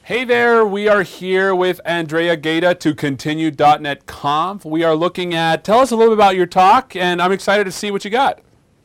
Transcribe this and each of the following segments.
Hey there, we are here with Andrea Gaeta to continue .NET Conf. We are looking at, tell us a little bit about your talk, and I'm excited to see what you got.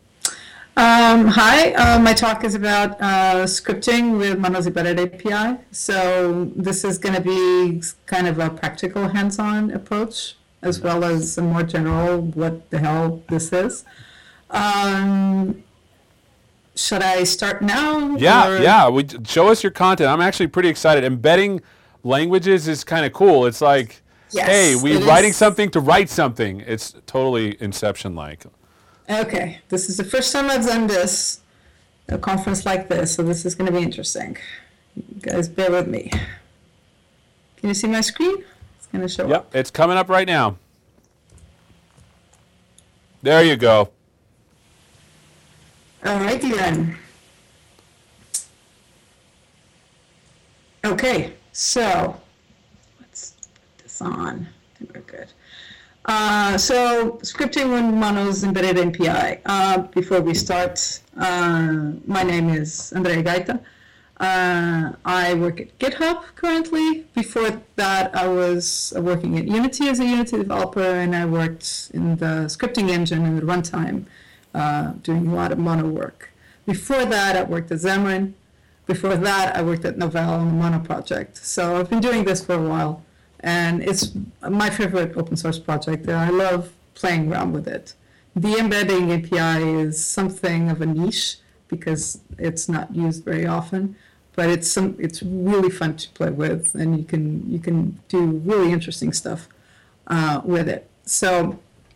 Hi, my talk is about scripting with Mono's Embedded API. So this is going to be kind of a practical hands-on approach, as well as a more general what the hell this is. Um, should I start now? Yeah. Show us your content. I'm actually pretty excited. Embedding languages is kind of cool. It's like, hey, Yes, we it writing is. something to write something. It's totally Inception-like. Okay, this is the first time I've done this, a conference like this, so this is going to be interesting. You guys, bear with me. Can you see my screen? It's going to show Yep, up. it's coming up right now. There you go. Alrighty then. Okay, so let's put this on. I think we're good. So scripting with Mono's embedded API. Before we start, my name is Andrea Gaeta. I work at GitHub currently. Before that, I was working at Unity as a Unity developer, and I worked in the scripting engine and the runtime, doing a lot of Mono work. Before that, I worked at Xamarin. Before that, I worked at Novell on the Mono project. So I've been doing this for a while, and it's my favorite open source project, and I love playing around with it. The embedding API is something of a niche because it's not used very often, but it's really fun to play with, and you can do really interesting stuff with it. So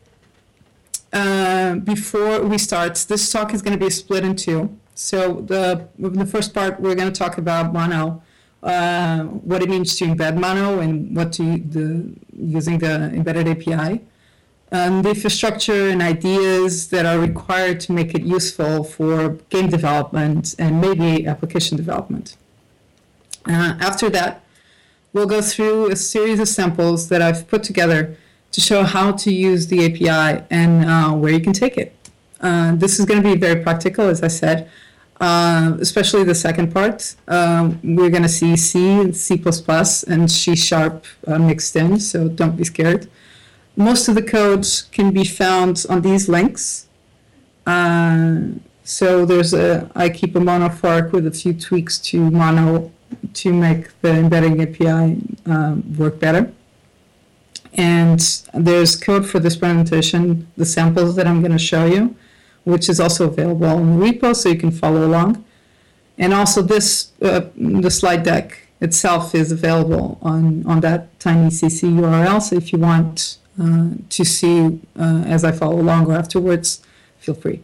before we start, this talk is going to be split in two. So the first part, we're going to talk about Mono, what it means to embed Mono, and using the embedded API, the infrastructure and ideas that are required to make it useful for game development and maybe application development. After that, we'll go through a series of samples that I've put together to show how to use the API and where you can take it. This is going to be very practical, as I said, especially the second part. We're going to see C, C++, and C# mixed in, so don't be scared. Most of the codes can be found on these links. So I keep a Mono fork with a few tweaks to Mono to make the embedding API work better. And there's code for this presentation, the samples that I'm going to show you, which is also available in the repo, so you can follow along. And also the slide deck itself is available on that TinyCC URL, so if you want to see as I follow along or afterwards, feel free.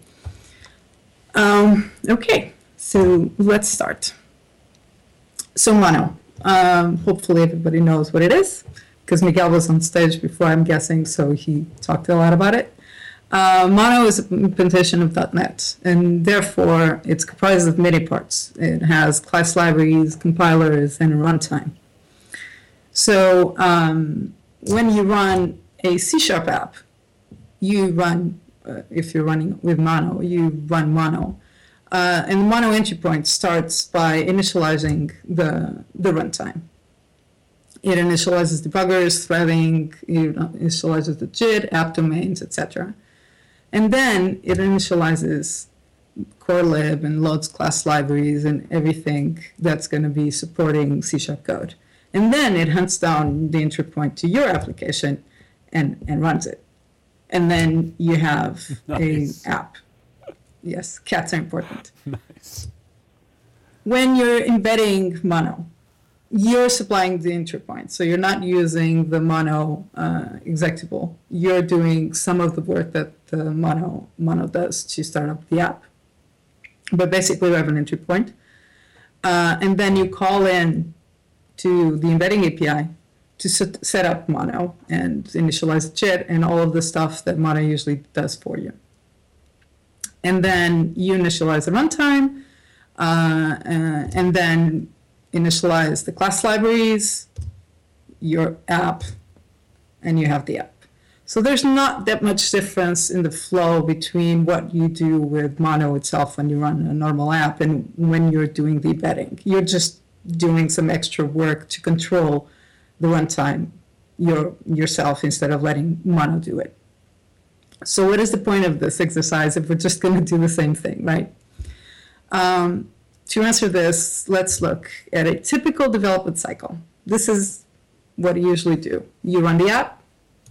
Okay, so let's start. So Mono, hopefully everybody knows what it is, because Miguel was on stage before, I'm guessing, so he talked a lot about it. Mono is a implementation of .NET, and therefore it's comprised of many parts. It has class libraries, compilers, and a runtime. So when you run a C# app, you run, if you're running with Mono, you run Mono. And the Mono entry point starts by initializing the runtime. It initializes debuggers, threading, it initializes the JIT, app domains, etc. And then it initializes core lib and loads class libraries and everything that's going to be supporting C# code. And then it hunts down the entry point to your application and runs it. And then you have Nice. an app. Yes, cats are important. Nice. When you're embedding Mono, you're supplying the entry point. So you're not using the Mono executable. You're doing some of the work that the Mono does to start up the app. But basically, we have an entry point. And then you call in to the embedding API to set up Mono and initialize JIT and all of the stuff that Mono usually does for you. And then you initialize the runtime, and then initialize the class libraries, your app, and you have the app. So there's not that much difference in the flow between what you do with Mono itself when you run a normal app and when you're doing the embedding. You're just doing some extra work to control the runtime yourself instead of letting Mono do it. So what is the point of this exercise if we're just going to do the same thing, right? To answer this, let's look at a typical development cycle. This is what you usually do. You run the app,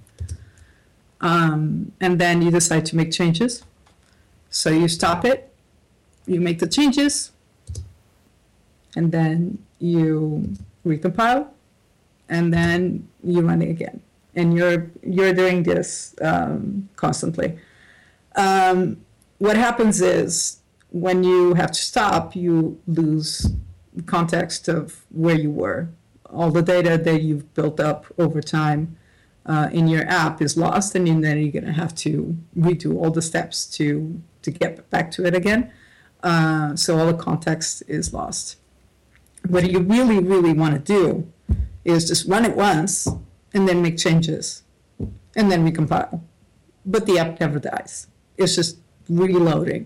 and then you decide to make changes. So you stop it, you make the changes, and then you recompile, and then you run it again. And you're doing this constantly. What happens is when you have to stop, you lose context of where you were. All the data that you've built up over time in your app is lost, and then you're going to have to redo all the steps to get back to it again. So all the context is lost. What you really, really want to do is just run it once and then make changes and then recompile. But the app never dies. It's just reloading.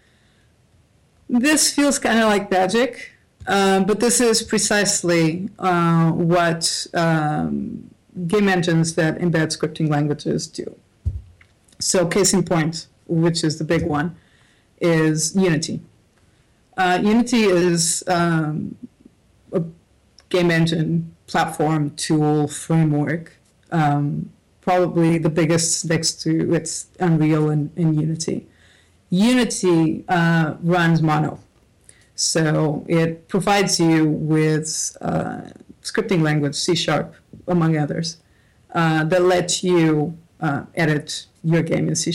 This feels kind of like magic, but this is precisely what game engines that embed scripting languages do. So case in point, which is the big one, is Unity. Unity is a game engine platform tool framework, probably the biggest next to its Unreal and Unity. Unity runs Mono. So it provides you with scripting language, C#, among others, that lets you edit your game in C#.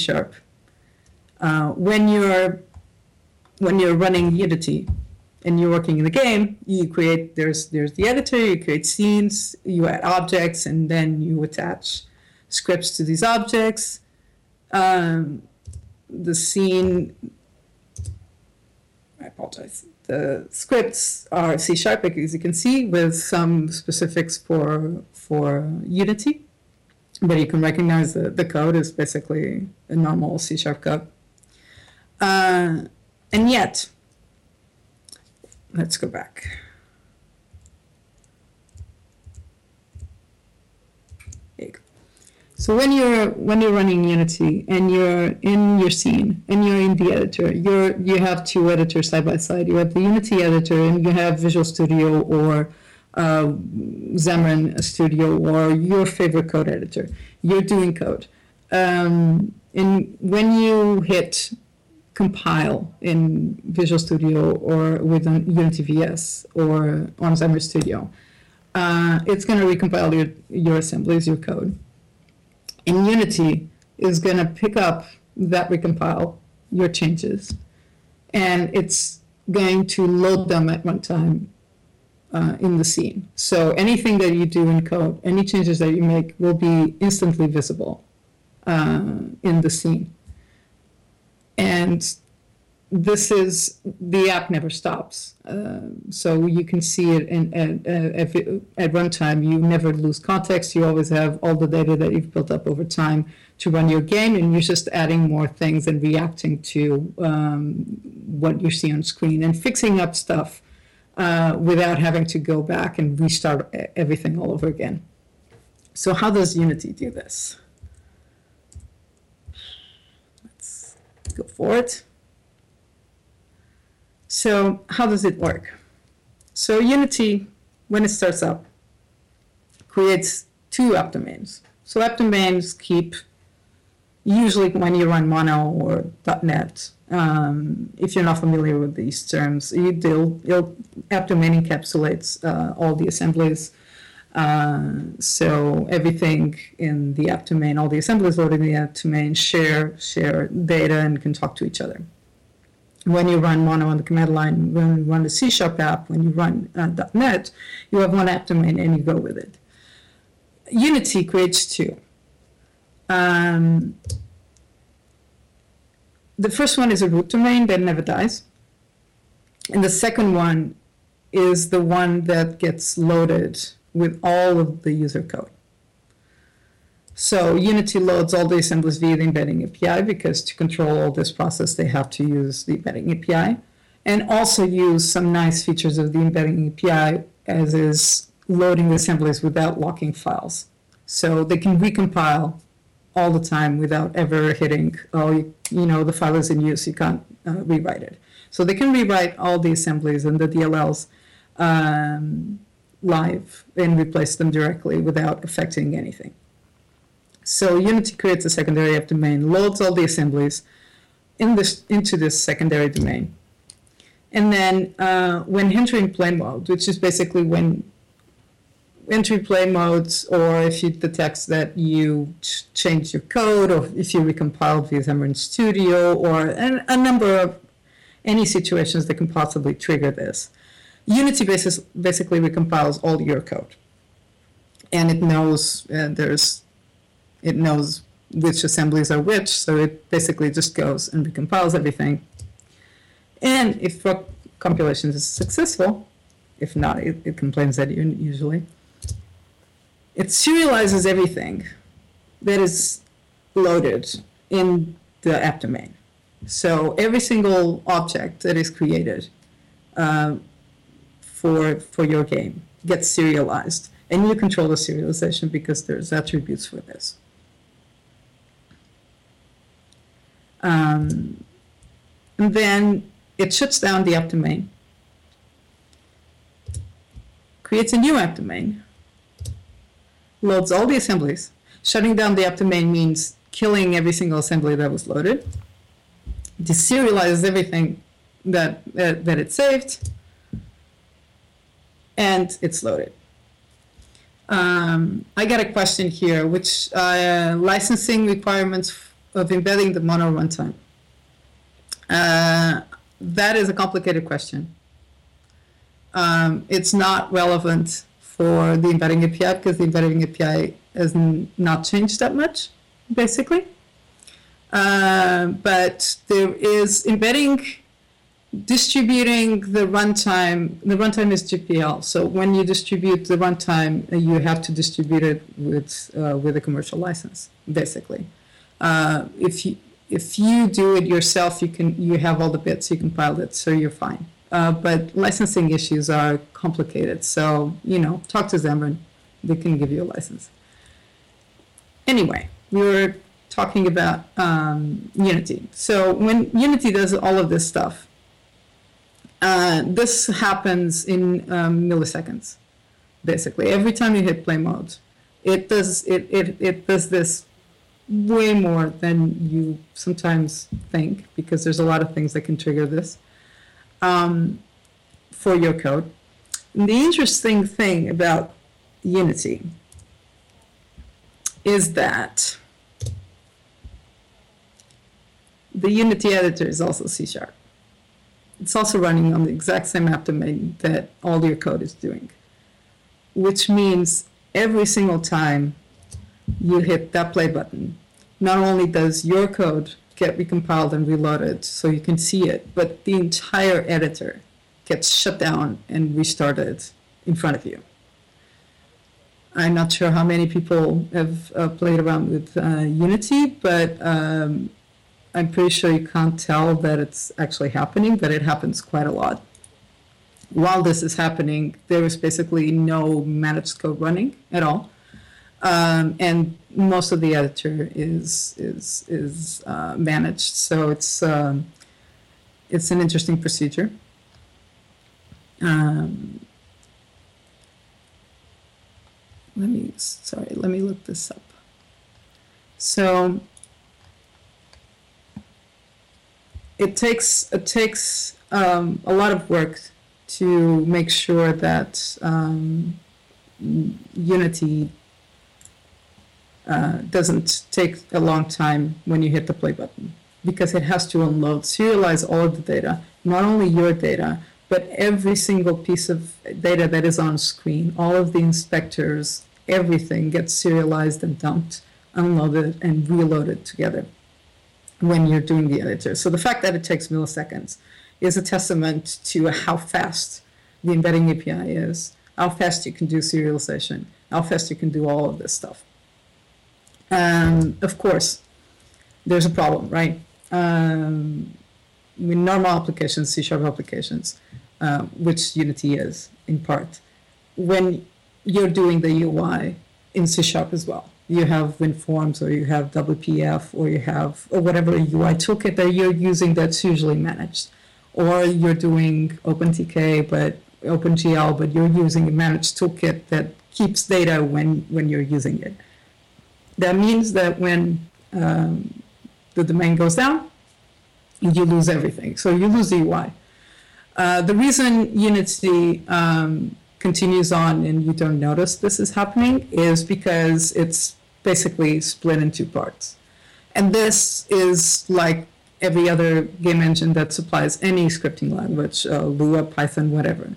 When you're running Unity and you're working in the game, you create, there's the editor, you create scenes, you add objects, and then you attach scripts to these objects. The scene, I apologize, the scripts are C#, as you can see, with some specifics for Unity, but you can recognize the code is basically a normal C# code. And yet, let's go back. There you go. So when you're running Unity and you're in your scene and you're in the editor, you have two editors side by side. You have the Unity editor and you have Visual Studio or Xamarin Studio or your favorite code editor. You're doing code. And when you hit compile in Visual Studio or with Unity VS or on Xamarin Studio, it's going to recompile your assemblies, your code. And Unity is going to pick up that recompile, your changes, and it's going to load them at runtime in the scene. So anything that you do in code, any changes that you make will be instantly visible in the scene. And this is, the app never stops. So you can see it at runtime. You never lose context. You always have all the data that you've built up over time to run your game, and you're just adding more things and reacting to what you see on screen and fixing up stuff without having to go back and restart everything all over again. So how does Unity do this? Let's go for it. So how does it work? So Unity, when it starts up, creates two app domains. So app domains keep, usually when you run Mono or .NET, if you're not familiar with these terms, app domain encapsulates all the assemblies. So everything in the app domain, all the assemblies loaded in the app domain share data and can talk to each other. When you run Mono on the command line, when you run the C# app, when you run .NET, you have one app domain and you go with it. Unity creates two. The first one is a root domain that never dies. And the second one is the one that gets loaded with all of the user code. So Unity loads all the assemblies via the embedding API, because to control all this process, they have to use the embedding API. and also use some nice features of the embedding API, as is loading the assemblies without locking files. So they can recompile all the time without ever hitting, oh, the file is in use, you can't rewrite it. So they can rewrite all the assemblies and the DLLs live and replace them directly without affecting anything. So Unity creates a secondary app domain, loads all the assemblies into this secondary domain. And then when entering play mode, which is basically when entry play modes, or if it detects that you change your code, or if you recompiled via Xamarin Studio, or a number of any situations that can possibly trigger this. Unity basically recompiles all your code, and it knows which assemblies are which, so it basically just goes and recompiles everything. And if compilation is successful, if not, it complains at you usually. It serializes everything that is loaded in the app domain. So every single object that is created for your game gets serialized, and you control the serialization because there's attributes for this. And then it shuts down the app domain, creates a new app domain, loads all the assemblies. Shutting down the app domain means killing every single assembly that was loaded, deserializes everything that it saved, and it's loaded. I got a question here, which licensing requirements of embedding the Mono runtime. That is a complicated question. It's not relevant for the embedding API because the embedding API has not changed that much, basically. But there is embedding, distributing the runtime. The runtime is GPL, so when you distribute the runtime, you have to distribute it with a commercial license, basically. If you do it yourself, you have all the bits, you compile it, so you're fine. But licensing issues are complicated, so talk to Xamarin; they can give you a license. Anyway, we were talking about Unity. So when Unity does all of this stuff, this happens in milliseconds. Basically, every time you hit play mode, it does this way more than you sometimes think, because there's a lot of things that can trigger this for your code. And the interesting thing about Unity is that the Unity editor is also C#. It's also running on the exact same app domain that all your code is doing, which means every single time you hit that play button, not only does your code get recompiled and reloaded so you can see it, but the entire editor gets shut down and restarted in front of you. I'm not sure how many people have played around with Unity, but I'm pretty sure you can't tell that it's actually happening, but it happens quite a lot. While this is happening, there is basically no managed code running at all. And most of the editor is managed, so it's an interesting procedure. Let me look this up. So it takes a lot of work to make sure that Unity doesn't take a long time when you hit the play button, because it has to unload, serialize all of the data, not only your data, but every single piece of data that is on screen, all of the inspectors, everything gets serialized and dumped, unloaded, and reloaded together when you're doing the editor. So the fact that it takes milliseconds is a testament to how fast the embedding API is, how fast you can do serialization, how fast you can do all of this stuff. Of course, there's a problem, right? normal applications, C# applications, which Unity is in part. When you're doing the UI in C# as well, you have WinForms or you have WPF or you have or whatever UI toolkit that you're using that's usually managed, or you're doing OpenTK but OpenGL, but you're using a managed toolkit that keeps data when you're using it. That means that when the domain goes down, you lose everything. So you lose the UI. The reason Unity continues on and you don't notice this is happening is because it's basically split in two parts. And this is like every other game engine that supplies any scripting language, Lua, Python, whatever.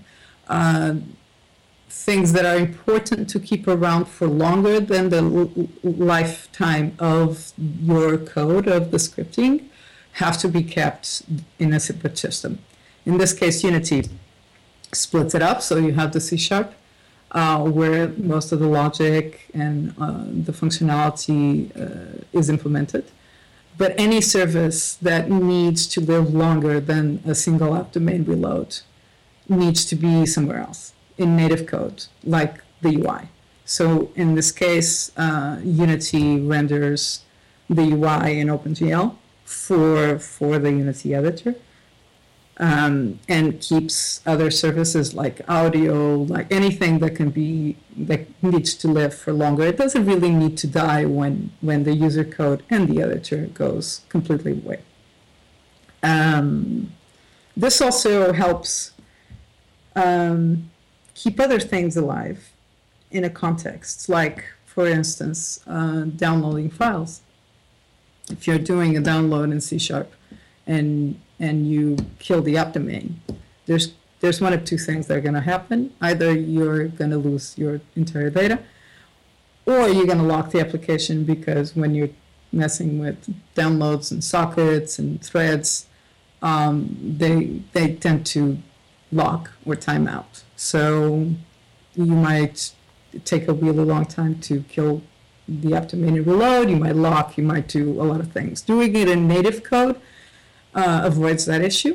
Things that are important to keep around for longer than the lifetime of your code of the scripting have to be kept in a separate system. In this case, Unity splits it up, so you have the C#, where most of the logic and the functionality is implemented. But any service that needs to live longer than a single app domain reload needs to be somewhere else in native code, like the UI. So in this case, Unity renders the UI in OpenGL for the Unity editor, and keeps other services like audio, like anything that needs to live for longer. It doesn't really need to die when the user code and the editor goes completely away. This also helps keep other things alive in a context, like, for instance, downloading files. If you're doing a download in C# and you kill the app domain, there's one of two things that are going to happen. Either you're going to lose your entire data, or you're going to lock the application, because when you're messing with downloads and sockets and threads, they tend to lock or time out. So you might take a really long time to kill the app domain and reload. You might lock, you might do a lot of things. Doing it in native code avoids that issue,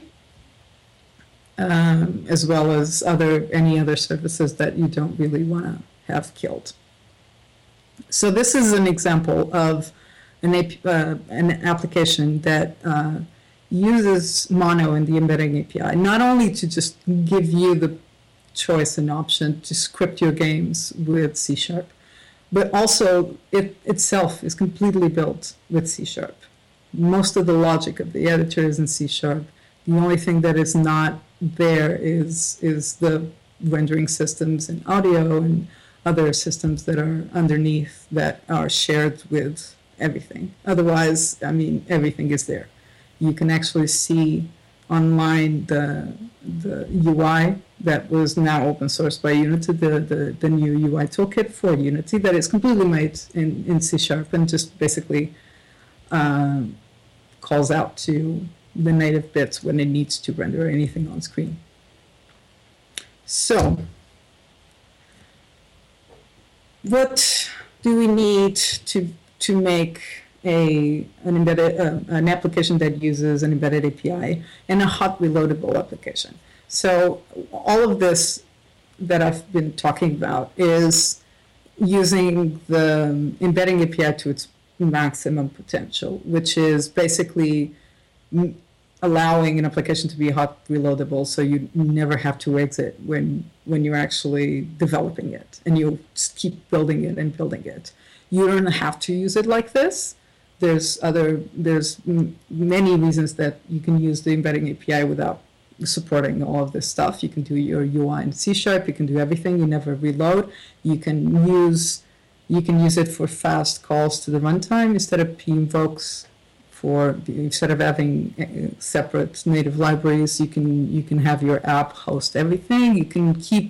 as well as any other services that you don't really want to have killed. So this is an example of an application that uses Mono in the embedding API, not only to just give you the choice and option to script your games with C#, but also it itself is completely built with C#. Most of the logic of the editor is in C#. The only thing that is not there is the rendering systems and audio and other systems that are underneath that are shared with everything. Otherwise, I mean, everything is there. You can actually see online the UI that was now open sourced by Unity, the new UI toolkit for Unity that is completely made in C# and just basically calls out to the native bits when it needs to render anything on screen. So, what do we need to make an application that uses an embedded API and a hot reloadable application? So all of this that I've been talking about is using the embedding API to its maximum potential, which is basically allowing an application to be hot reloadable, so you never have to exit when you're actually developing it, and you just keep building it and building it. You don't have to use it like this. There's many reasons that you can use the embedding API without supporting all of this stuff. You can do your UI in C#, you can do everything, you never reload. You can use it for fast calls to the runtime instead of pinvokes. Instead of having separate native libraries, you can have your app host everything. You can keep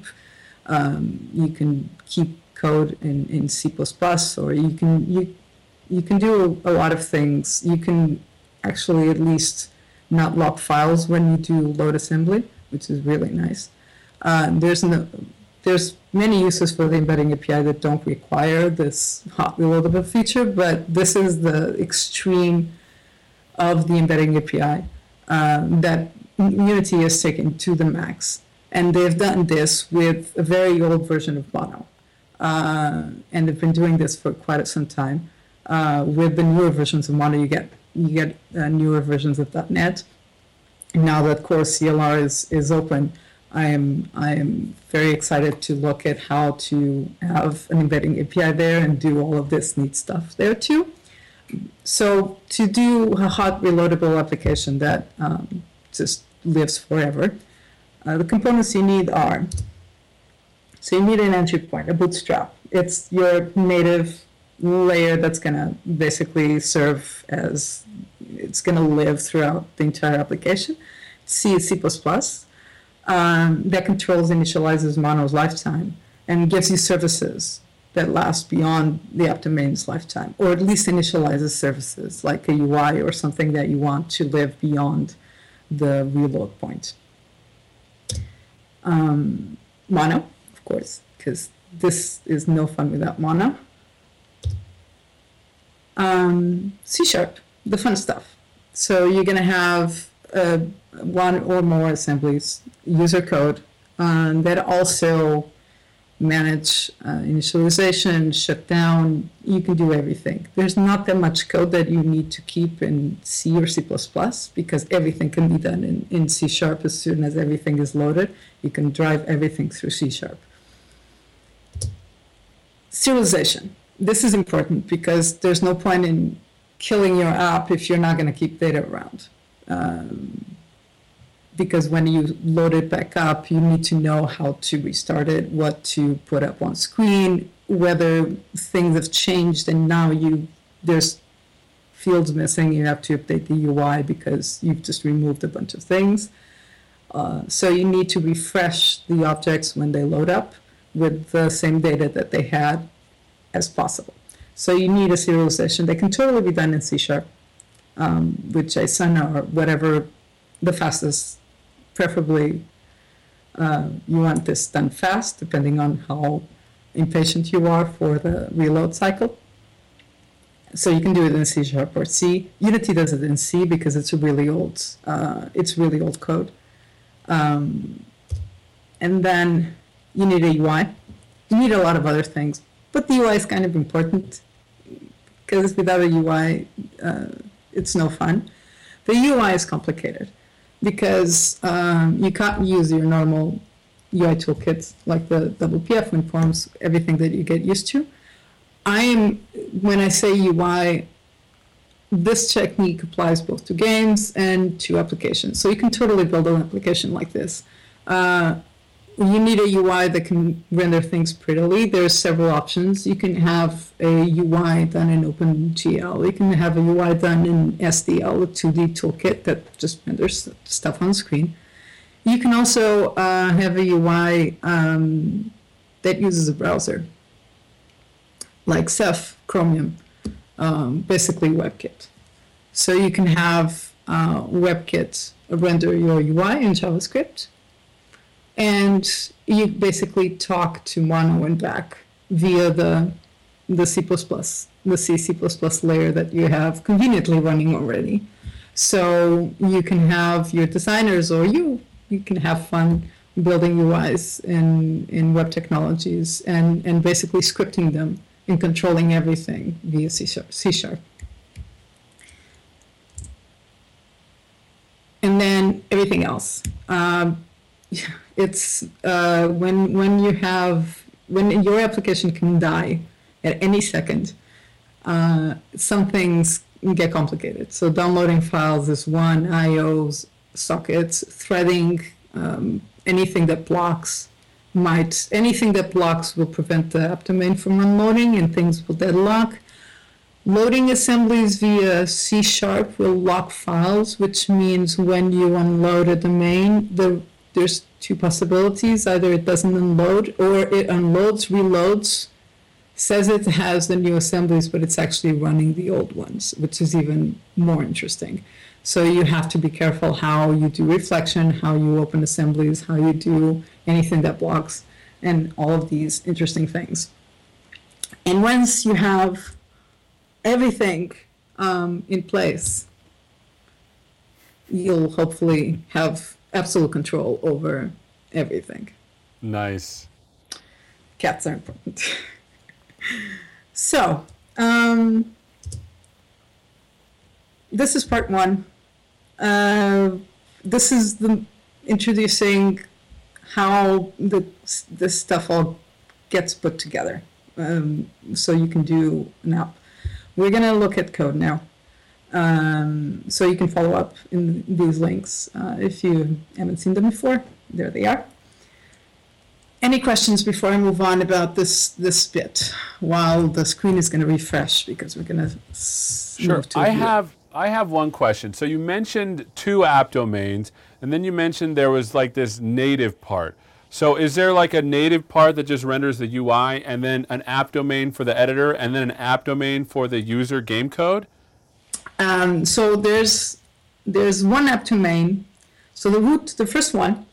code in C++, or you can do a lot of things. You can actually at least not lock files when you do load assembly, which is really nice. There's many uses for the embedding API that don't require this hot reloadable feature, but this is the extreme of the embedding API. that Unity is taken to the max. And they've done this with a very old version of Mono. And they've been doing this for quite some time. With the newer versions of Mono, you get newer versions of .NET. Now that Core CLR is open, I am very excited to look at how to have an embedding API there and do all of this neat stuff there too. So to do a hot reloadable application that just lives forever, the components you need are, so you need an entry point, a bootstrap. It's your native layer that's going to basically serve as, it's going to live throughout the entire application. C, C++, that controls, initializes Mono's lifetime and gives you services that last beyond the app domain's lifetime, or at least initializes services like a UI or something that you want to live beyond the reload point. Mono, of course, because this is no fun without Mono. C#, the fun stuff. So you're going to have one or more assemblies, user code, that also manage initialization, shutdown. You can do everything. There's not that much code that you need to keep in C or C++ because everything can be done in C# as soon as everything is loaded. You can drive everything through C#. Serialization. This is important because there's no point in killing your app if you're not going to keep data around. Because when you load it back up, you need to know how to restart it, what to put up on screen, whether things have changed and now there's fields missing, you have to update the UI because you've just removed a bunch of things. So you need to refresh the objects when they load up with the same data that they had as possible. So you need a serialization. They can totally be done in C#, with JSON or whatever the fastest. Preferably, you want this done fast, depending on how impatient you are for the reload cycle. So you can do it in C# or C. Unity does it in C because it's really old code. And then you need a UI. You need a lot of other things, but the UI is kind of important because without a UI, it's no fun. The UI is complicated because you can't use your normal UI toolkits like the WPF, WinForms, everything that you get used to. When I say UI, this technique applies both to games and to applications. So you can totally build an application like this. You need a UI that can render things prettily. There's several options. You can have a UI done in OpenGL. You can have a UI done in SDL, a 2D toolkit that just renders stuff on screen. You can also have a UI that uses a browser, like Ceph, Chromium, basically WebKit. So you can have WebKit render your UI in JavaScript, and you basically talk to Mono and back via the C++, the C++ layer that you have conveniently running already. So you can have your designers or you can have fun building UIs in web technologies and basically scripting them and controlling everything via C#. And then everything else. It's when your application can die at any second, some things get complicated. So downloading files is one, I/O sockets, threading, anything that blocks will prevent the app domain from unloading and things will deadlock. Loading assemblies via C# will lock files, which means when you unload a domain, there's two possibilities. Either it doesn't unload or it unloads, reloads, says it has the new assemblies, but it's actually running the old ones, which is even more interesting. So you have to be careful how you do reflection, how you open assemblies, how you do anything that blocks, and all of these interesting things. And once you have everything in place, you'll hopefully have absolute control over everything. Nice. Cats are important. So, this is part one. This is the introducing how this stuff all gets put together, so you can do an app. We're gonna look at code now, so you can follow up in these links if you haven't seen them before. There they are. Any questions before I move on about this bit? While the screen is going to refresh because we're going to Sure. I have one question. So you mentioned 2 app domains, and then you mentioned there was like this native part. So is there like a native part that just renders the UI, and then an app domain for the editor, and then an app domain for the user game code? So there's one app domain. So the first one.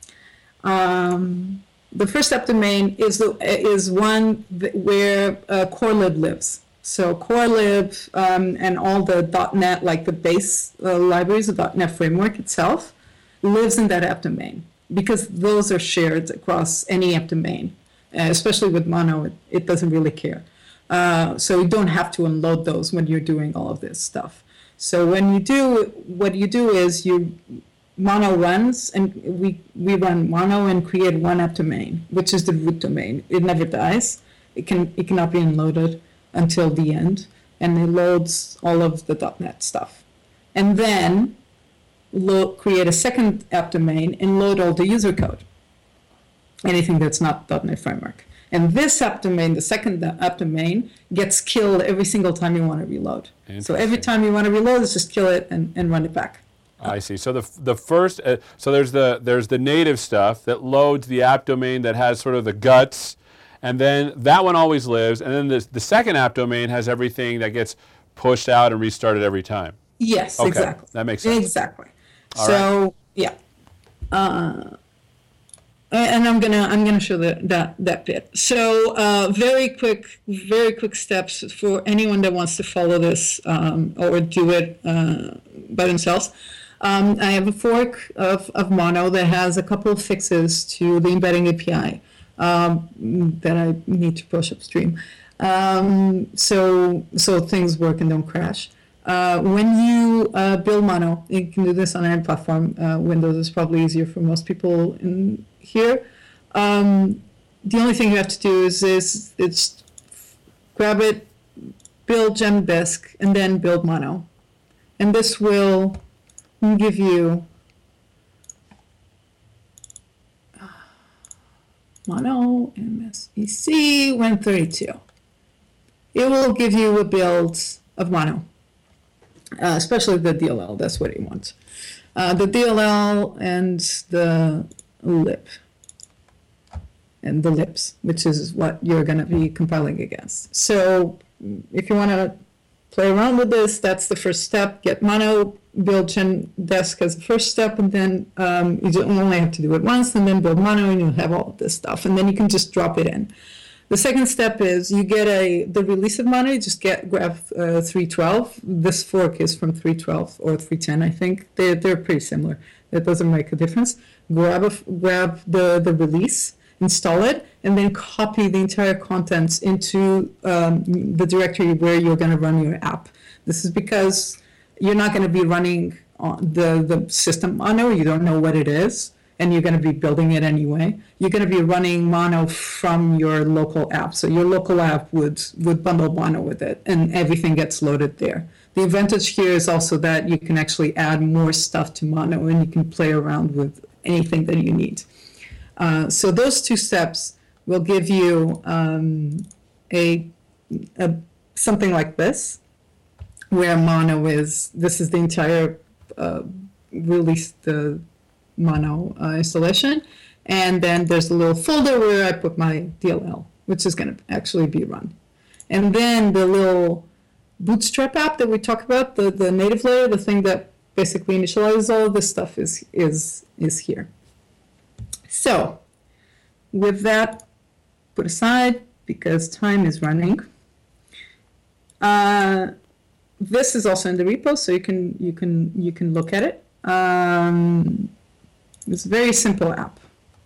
The first app domain is one where CoreLib lives. So CoreLib and all the .NET, like the base libraries, the .NET framework itself, lives in that app domain because those are shared across any app domain. Especially with Mono, it doesn't really care. So you don't have to unload those when you're doing all of this stuff. So when you do, what you do is Mono runs, and we run Mono and create one app domain, which is the root domain. It never dies. It cannot be unloaded until the end, and it loads all of the .NET stuff. And then create a second app domain and load all the user code, anything that's not .NET Framework. And this app domain, the second app domain, gets killed every single time you want to reload. So every time you want to reload, it's just kill it and run it back. I see. So the first, so there's the native stuff that loads the app domain that has sort of the guts, and then that one always lives, and then the second app domain has everything that gets pushed out and restarted every time. Yes, Okay, exactly. that makes sense. Exactly. All So right. yeah, and I'm gonna show that bit. So very quick steps for anyone that wants to follow this or do it by themselves. I have a fork of Mono that has a couple of fixes to the embedding API that I need to push upstream, so things work and don't crash. When you build Mono, you can do this on any platform. Windows is probably easier for most people in here. The only thing you have to do is grab it, build Gemdisk, and then build Mono, and this will give you Mono MSEC 132. It will give you a build of Mono, especially the DLL. That's what it wants. The DLL and the lib. And the libs, which is what you're going to be compiling against. So if you want to play around with this, that's the first step. Get Mono, build Gemdisk as the first step, and then you only have to do it once, and then build Mono, and you'll have all of this stuff. And then you can just drop it in. The second step is you get the release of Mono, you just grab 3.12. This fork is from 3.12 or 3.10, I think. They're pretty similar. That doesn't make a difference. Grab the release, install it, and then copy the entire contents into the directory where you're going to run your app. This is because you're not going to be running on the system Mono. You don't know what it is, and you're going to be building it anyway. You're going to be running Mono from your local app. So your local app would bundle Mono with it, and everything gets loaded there. The advantage here is also that you can actually add more stuff to Mono, and you can play around with anything that you need. So those two steps will give you something like this, where Mono is. This is the entire release, the Mono installation, and then there's a little folder where I put my DLL, which is going to actually be run, and then the little Bootstrap app that we talk about, the native layer, the thing that basically initializes all of this stuff is here. So, with that put aside, because time is running, this is also in the repo, so you can look at it. It's a very simple app.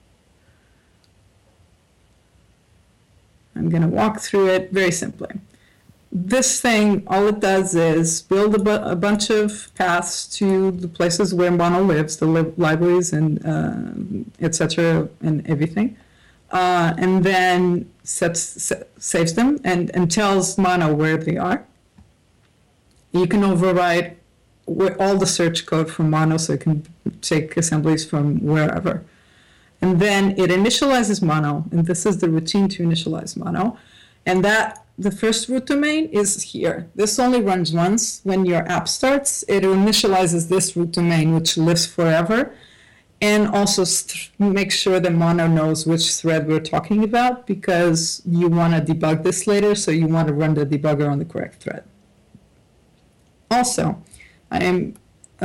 I'm going to walk through it very simply. This thing, all it does is build a bunch of paths to the places where Mono lives, the libraries and etc. and everything, and then saves them and tells Mono where they are. You can override all the search code from Mono, so it can take assemblies from wherever. And then it initializes Mono, and this is the routine to initialize Mono. And that the first root domain is here. This only runs once. When your app starts, it initializes this root domain, which lives forever, and also make sure that Mono knows which thread we're talking about, because you want to debug this later, so you want to run the debugger on the correct thread. Also, I am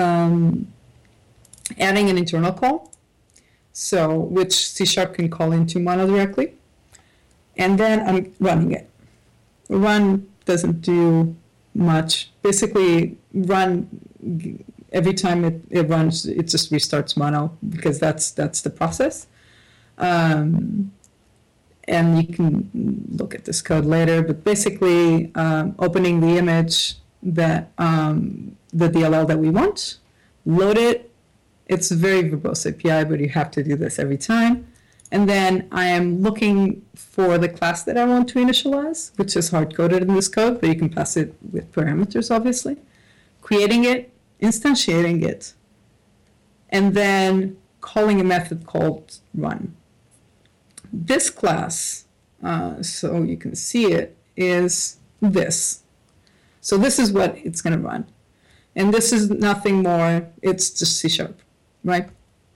adding an internal call, so which C# can call into Mono directly, and then I'm running it. Run doesn't do much. Basically, run, every time it runs, it just restarts Mono, because that's the process. And you can look at this code later, but basically opening the image that the DLL that we want, load it. It's a very verbose API, but you have to do this every time. And then I am looking for the class that I want to initialize, which is hard-coded in this code, but you can pass it with parameters, obviously. Creating it, instantiating it, and then calling a method called run. This class, so you can see it, is this. So this is what it's going to run. And this is nothing more, it's just C#, right?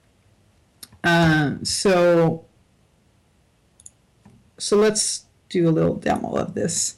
So let's do a little demo of this.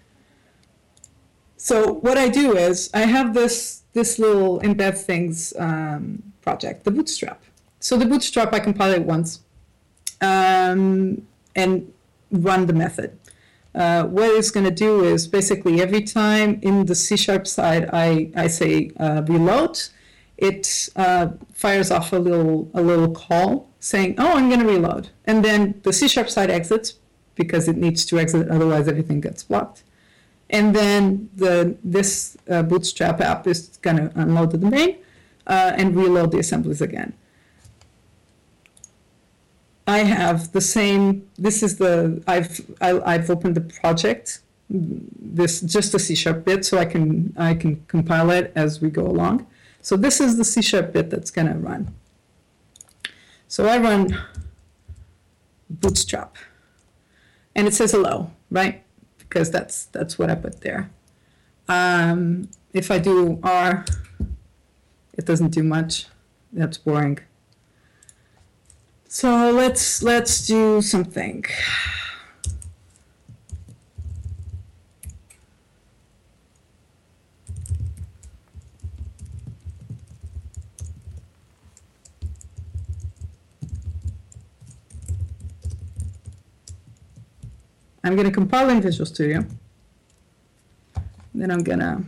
So what I do is I have this little embed things project, the Bootstrap. So the Bootstrap, I compile it once and run the method. What it's going to do is basically every time in the C# side I say reload, it fires off a little call saying, oh, I'm going to reload. And then the C# side exits because it needs to exit, otherwise everything gets blocked. And then this Bootstrap app is going to unload the domain and reload the assemblies again. I have the same, this is I've opened the project, this just the C# bit, so I can compile it as we go along. So this is the C# bit that's going to run. So I run Bootstrap, and it says hello, right? Because that's what I put there. If I do R, it doesn't do much. That's boring. So let's do something. I'm going to compile in Visual Studio. Then I'm going to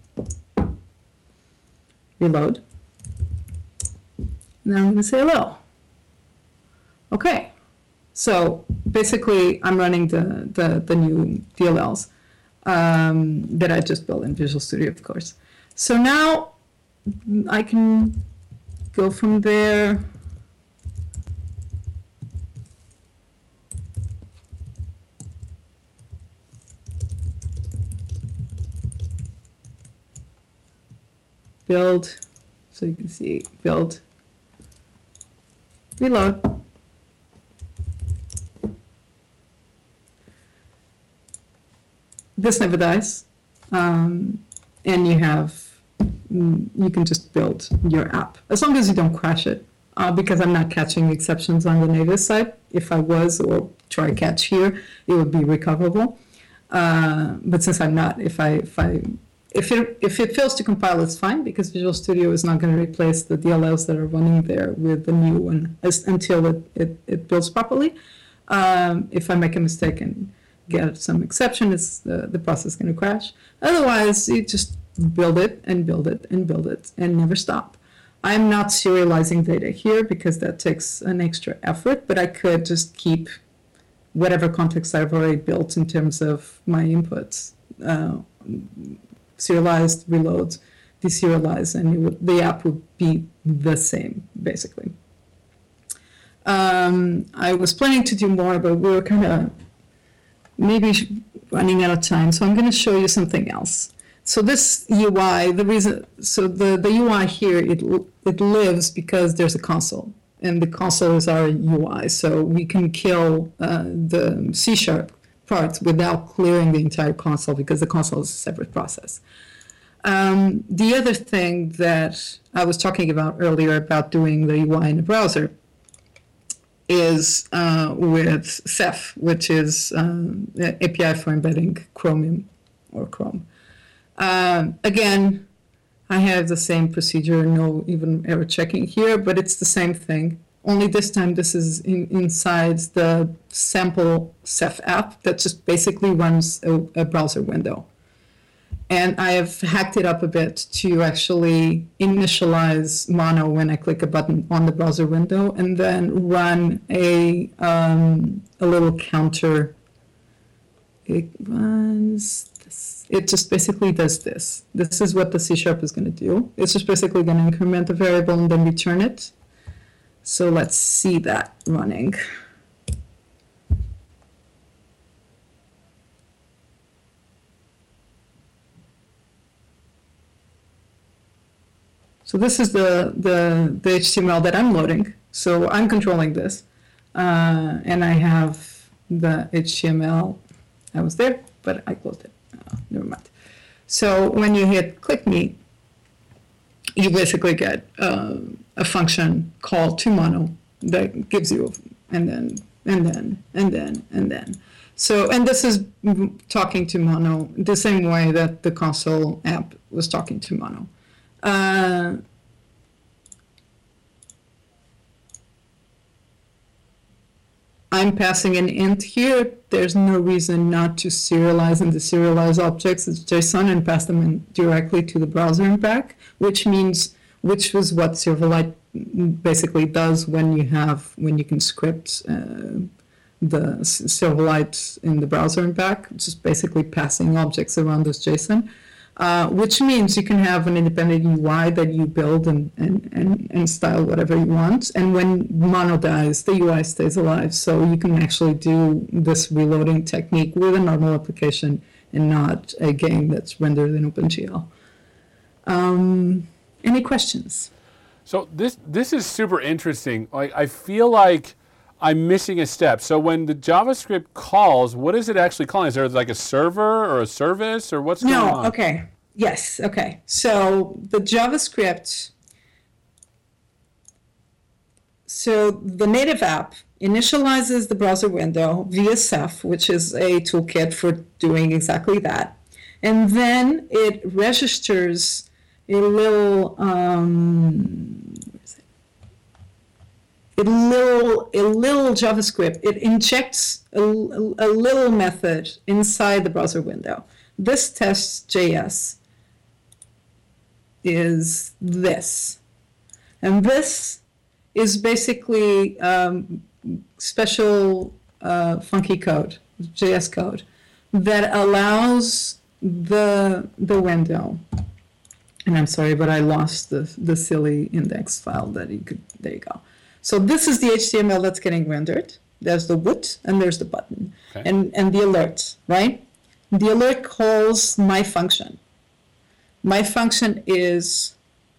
reload. Now I'm going to say hello. Okay, so basically I'm running the new DLLs that I just built in Visual Studio, of course. So now I can go from there. Build, so you can see build, reload. This never dies, and you can just build your app as long as you don't crash it, because I'm not catching exceptions on the native side. If I was, or try catch here, it would be recoverable. But since I'm not, if it fails to compile, it's fine, because Visual Studio is not going to replace the DLLs that are running there with the new one until it builds properly. If I make a mistake and get some exception, it's the process going to crash. Otherwise, you just build it and build it and build it and never stop. I'm not serializing data here because that takes an extra effort, but I could just keep whatever context I've already built in terms of my inputs, serialized, reload, deserialize, and the app would be the same, basically. I was planning to do more, but we were kind of maybe running out of time, so I'm going to show you something else. So this UI, the UI here, it lives because there's a console, and the console is our UI, so we can kill the C# part without clearing the entire console because the console is a separate process. The other thing that I was talking about earlier about doing the UI in a browser is with Ceph, which is the API for embedding Chromium or Chrome. Again, I have the same procedure, no even error checking here, but it's the same thing. Only this time this is inside the sample Ceph app that just basically runs a browser window. And I have hacked it up a bit to actually initialize Mono when I click a button on the browser window, and then run a little counter. It runs this. It just basically does this. This is what the C# is going to do. It's just basically going to increment a variable and then return it. So let's see that running. So this is the HTML that I'm loading. So I'm controlling this. And I have the HTML. I was there, but I closed it. Never mind. So when you hit click me, you basically get a function called toMono that gives you, and then. So, and this is talking to Mono the same way that the console app was talking to Mono. I'm passing an int here. There's no reason not to serialize and deserialize objects as JSON and pass them in directly to the browser and back, which is what Silverlight basically does when you can script the Silverlight in the browser and back, just basically passing objects around as JSON. Which means you can have an independent UI that you build and style whatever you want. And when Mono dies, the UI stays alive. So you can actually do this reloading technique with a normal application and not a game that's rendered in OpenGL. Any questions? So this is super interesting. Like, I feel like I'm missing a step. So when the JavaScript calls, what is it actually calling? Is there like a server or a service, or what's going on? No, okay. Yes, okay. So the JavaScript, so the native app initializes the browser window via Ceph, which is a toolkit for doing exactly that. And then it registers a little JavaScript. It injects a little method inside the browser window. This test.js is this. And this is basically special funky code, JS code, that allows the window. And I'm sorry, but I lost the silly index file that you could, there you go. So this is the HTML that's getting rendered. There's the root and there's the button. Okay. And the alert, right? The alert calls my function. My function is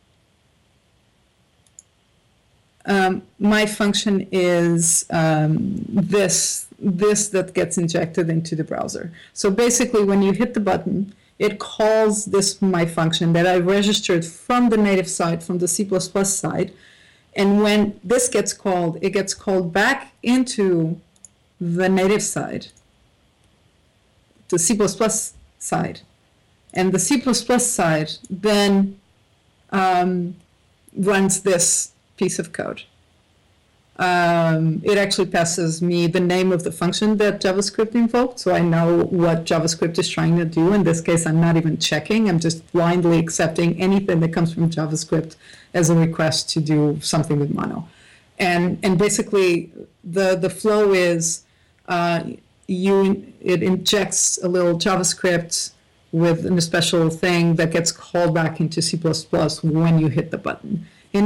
this that gets injected into the browser. So basically, when you hit the button, it calls this my function that I registered from the native side, from the C++ side. And when this gets called, it gets called back into the native side, the C++ side. And the C++ side then runs this piece of code. It actually passes me the name of the function that JavaScript invoked, so I know what JavaScript is trying to do. In this case, I'm not even checking. I'm just blindly accepting anything that comes from JavaScript as a request to do something with Mono. And basically the flow is it injects a little JavaScript with a special thing that gets called back into C++ when you hit the button. In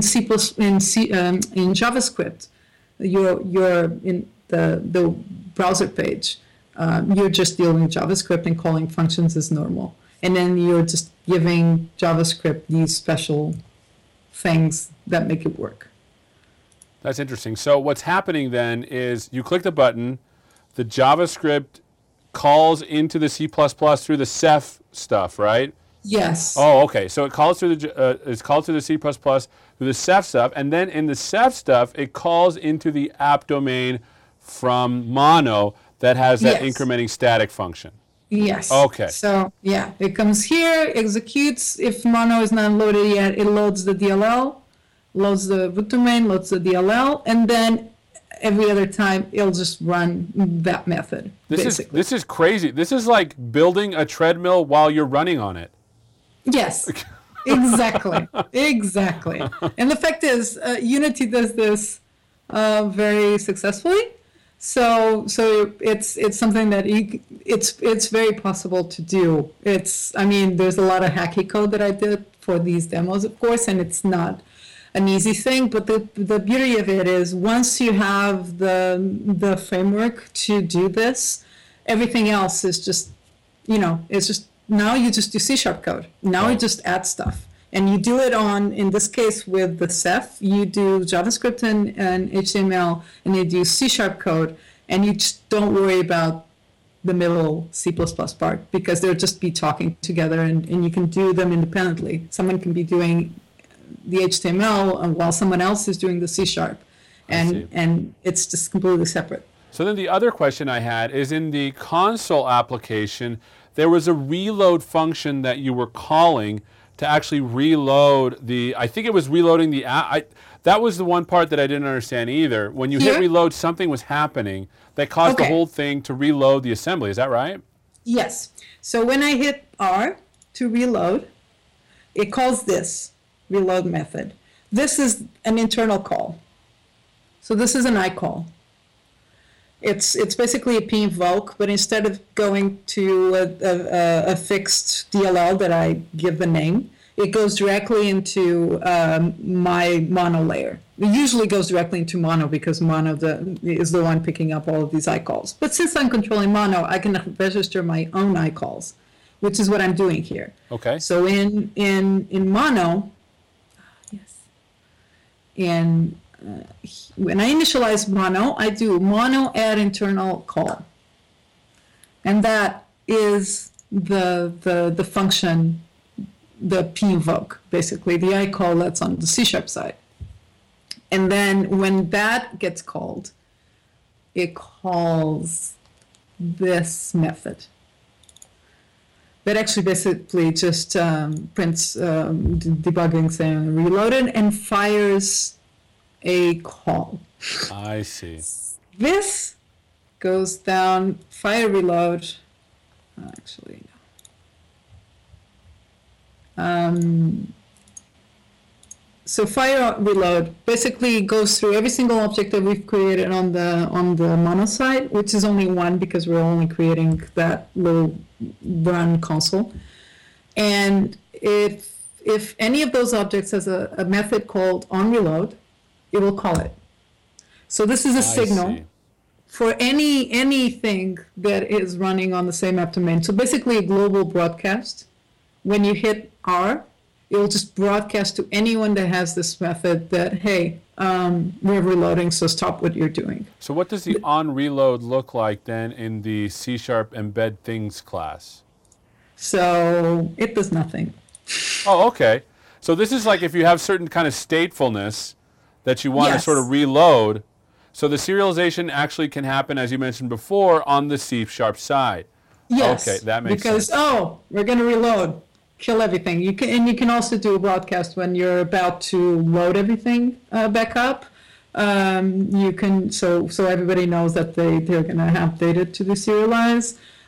JavaScript, you're in the browser page. You're just dealing with JavaScript and calling functions as normal. And then you're just giving JavaScript these special things that make it work. That's interesting. So what's happening then is you click the button, the JavaScript calls into the C++ through the Ceph stuff, right? Yes. Oh, okay. So it calls through it's called through the C++ through the Ceph stuff, and then in the Ceph stuff, it calls into the app domain from Mono that has that Yes. incrementing static function. Yes. Okay. So yeah, it comes here, executes. If Mono is not loaded yet, it loads the DLL, loads the root domain, loads the DLL, and then every other time it'll just run that method. This is crazy. This is like building a treadmill while you're running on it. Yes. Exactly. Exactly. And the fact is, Unity does this very successfully. So it's something that it's very possible to do. There's a lot of hacky code that I did for these demos, of course, and it's not an easy thing. But the beauty of it is once you have the framework to do this, everything else is just, it's just now you just do C# code. Now you just add stuff. And you do it in this case, with the Ceph, you do JavaScript and HTML, and you do C# code, and you just don't worry about the middle C++ part, because they'll just be talking together, and you can do them independently. Someone can be doing the HTML while someone else is doing the C#, and it's just completely separate. So then the other question I had is in the console application, there was a reload function that you were calling to actually reload I think it was reloading the app. That was the one part that I didn't understand either. When you hit reload, something was happening that caused the whole thing to reload the assembly. Is that right? Yes. So when I hit R to reload, it calls this reload method. This is an internal call. So this is an iCall. It's basically a pinvoke, but instead of going to a fixed DLL that I give the name, it goes directly into my Mono layer. It usually goes directly into Mono because Mono is the one picking up all of these iCalls. But since I'm controlling Mono, I can register my own iCalls, which is what I'm doing here. Okay. So in Mono, when I initialize Mono, I do Mono add internal call. And that is the function, the pinvoke, basically, the iCall that's on the C# side. And then when that gets called, it calls this method. That actually basically just prints debugging saying reloaded and fires a call. I see. This goes down, fire reload. Actually, no. So fire reload basically goes through every single object that we've created on the Mono side, which is only one because we're only creating that little run console. And if any of those objects has a method called onReload, it will call it. So this is a signal for anything that is running on the same app domain. So basically a global broadcast. When you hit R, it will just broadcast to anyone that has this method that, hey, we're reloading, so stop what you're doing. So what does the onReload look like then in the C# embed things class? So it does nothing. Oh, okay. So this is like if you have certain kind of statefulness that you want to sort of reload. So the serialization actually can happen, as you mentioned before, on the C# side. Yes. Okay, that makes sense. Because, we're going to reload. Kill everything. You can also do a broadcast when you're about to load everything back up. You can so everybody knows that they're going to have data to deserialize.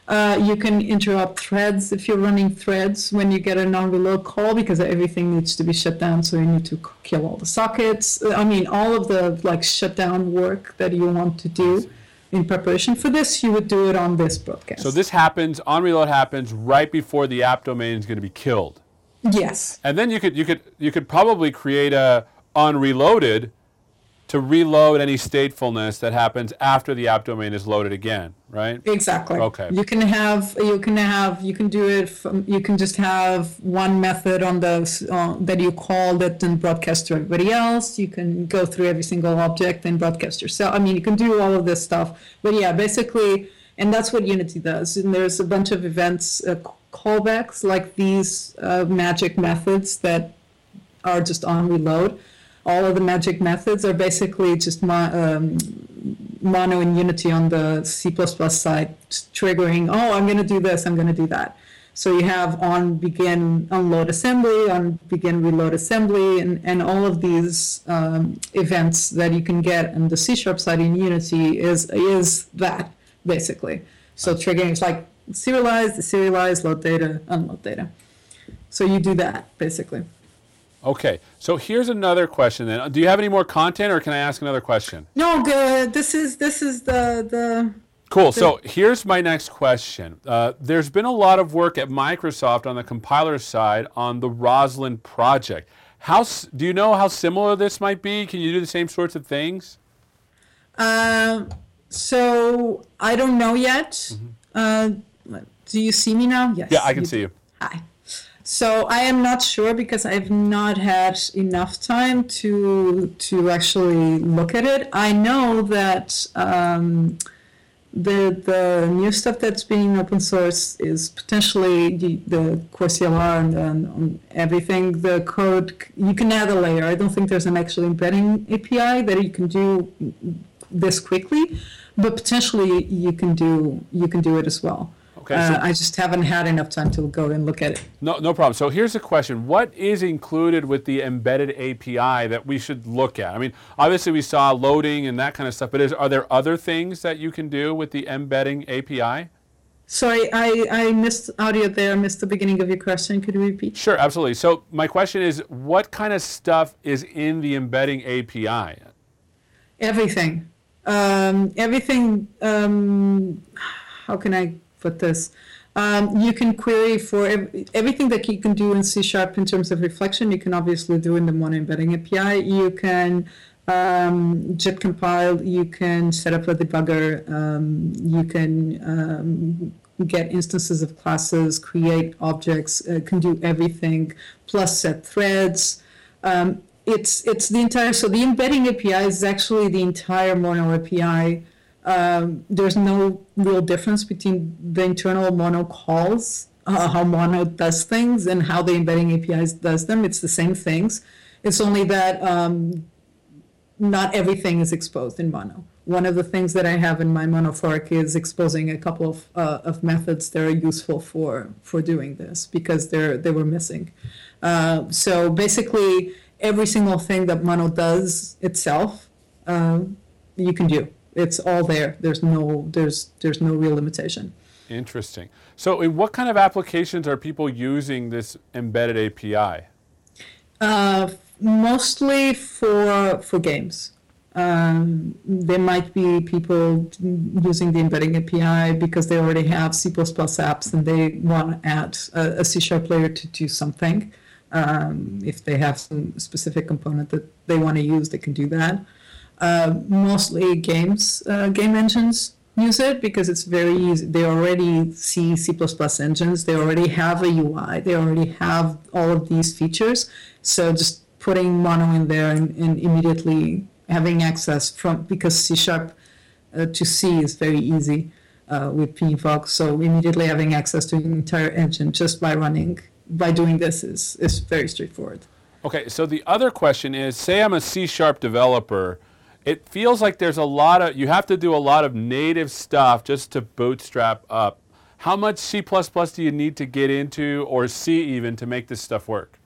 You can interrupt threads if you're running threads when you get a non-reload call, because everything needs to be shut down. So you need to kill all the sockets. I mean, all of the like shutdown work that you want to do in preparation for this, you would do it on this broadcast. So this happens, on reload happens right before the app domain is going to be killed. Yes. And then you could probably create a on reloaded to reload any statefulness that happens after the app domain is loaded again, right? Exactly. Okay. You can do it from, you can just have one method on the that you call that and broadcast to everybody else. You can go through every single object and broadcast yourself. I mean, you can do all of this stuff. But yeah, basically, and that's what Unity does. And there's a bunch of events, callbacks like these magic methods that are just on reload. All of the magic methods are basically just mono and Unity on the C++ side, triggering, oh, I'm going to do this, I'm going to do that. So you have on begin unload assembly, on begin reload assembly, and all of these events that you can get on the C# side in Unity is that, basically. So triggering is like serialize, deserialize, load data, unload data. So you do that, basically. Okay, so here's another question then. Do you have any more content, or can I ask another question? No, good. This is the Cool. So here's my next question. There's been a lot of work at Microsoft on the compiler side on the Roslyn project. Do you know how similar this might be? Can you do the same sorts of things? So I don't know yet. Do you see me now? Yes. Yeah, I can see you. Hi. So I am not sure because I've not had enough time to actually look at it. I know that the new stuff that's being open source is potentially the Core CLR and everything. The code, you can add a layer. I don't think there's an actual embedding API that you can do this quickly, but potentially you can do it as well. Okay, so I just haven't had enough time to go and look at it. No problem. So here's the question. What is included with the embedded API that we should look at? I mean, obviously we saw loading and that kind of stuff, but are there other things that you can do with the embedding API? Sorry, I missed audio there. I missed the beginning of your question. Could you repeat? Sure, absolutely. So my question is, what kind of stuff is in the embedding API? Everything. Everything. How can I put this? You can query for everything that you can do in C# in terms of reflection. You can obviously do in the Mono embedding API. You can JIT compile. You can set up a debugger. You can get instances of classes, create objects. Can do everything. Plus set threads. It's the entire. So the embedding API is actually the entire Mono API. There's no real difference between the internal Mono calls, how Mono does things, and how the embedding APIs does them. It's the same things. It's only that not everything is exposed in Mono. One of the things that I have in my Mono fork is exposing a couple of methods that are useful for doing this because they were missing. So basically, every single thing that Mono does itself, you can do. It's all there. There's no real limitation. Interesting. So in what kind of applications are people using this embedded API? Mostly for games. There might be people using the embedding API because they already have C++ apps and they want to add a C# layer to do something. If they have some specific component that they want to use, they can do that. Mostly game engines use it because it's very easy. They already see C++ engines. They already have a UI. They already have all of these features. So just putting Mono in there and immediately having access because C# to C is very easy with pinvoc. So immediately having access to the entire engine just by doing this is very straightforward. Okay, so the other question is, say I'm a C# developer. It feels like you have to do a lot of native stuff just to bootstrap up. How much C++ do you need to get into, or C even, to make this stuff work?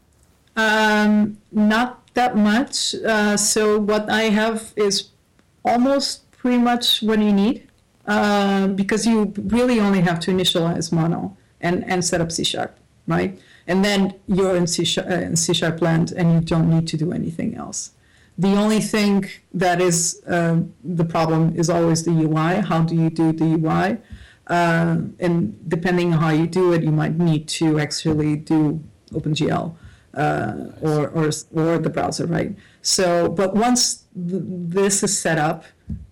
Not that much. So what I have is almost pretty much what you need. because you really only have to initialize mono and set up C sharp, right? And then you're in C sharp land and you don't need to do anything else. The only thing that is the problem is always the UI. How do you do the UI? And depending on how you do it, you might need to actually do OpenGL or the browser, right? So, but once this is set up,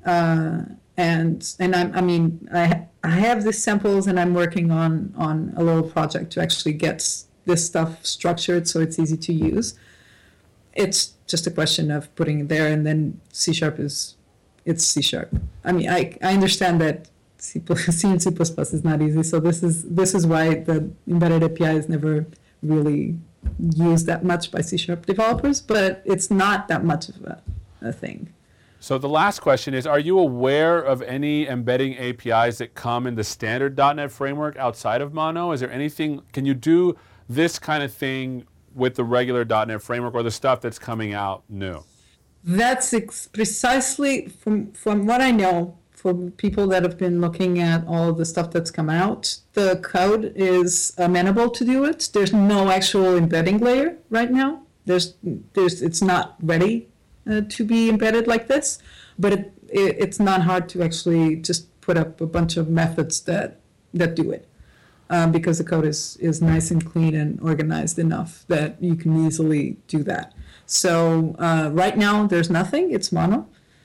I have the samples, and I'm working on a little project to actually get this stuff structured so it's easy to use. It's just a question of putting it there, and then C# it's C#. I mean, I understand that C and C++ is not easy, so this is why the embedded API is never really used that much by C# developers, but it's not that much of a thing. So the last question is, are you aware of any embedding APIs that come in the standard .NET framework outside of Mono? Is there anything, can you do this kind of thing with the regular .NET framework or the stuff that's coming out new? That's precisely, from what I know, for people that have been looking at all of the stuff that's come out, the code is amenable to do it. There's no actual embedding layer right now. It's not ready to be embedded like this, but it's not hard to actually just put up a bunch of methods that do it, because the code is nice and clean and organized enough that you can easily do that. So right now there's nothing, it's Mono,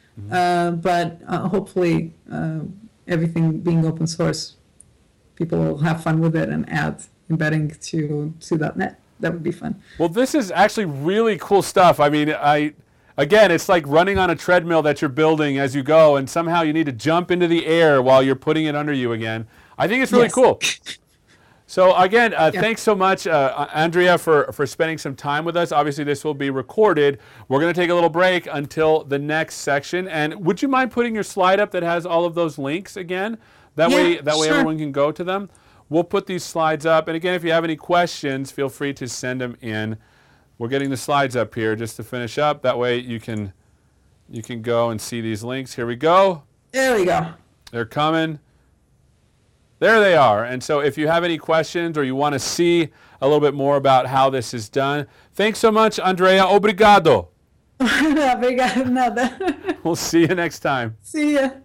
but hopefully everything being open source, people will have fun with it and add embedding to .NET. That would be fun. Well, this is actually really cool stuff. I mean, again, it's like running on a treadmill that you're building as you go, and somehow you need to jump into the air while you're putting it under you again. I think it's really cool. So again, thanks so much, Andrea, for spending some time with us. Obviously, this will be recorded. We're going to take a little break until the next section. And would you mind putting your slide up that has all of those links again? That way everyone can go to them. We'll put these slides up. And again, if you have any questions, feel free to send them in. We're getting the slides up here just to finish up. That way you can go and see these links. Here we go. There we go. They're coming. There they are. And so if you have any questions or you want to see a little bit more about how this is done, thanks so much, Andrea. Obrigado. Obrigado, nada. We'll see you next time. See ya.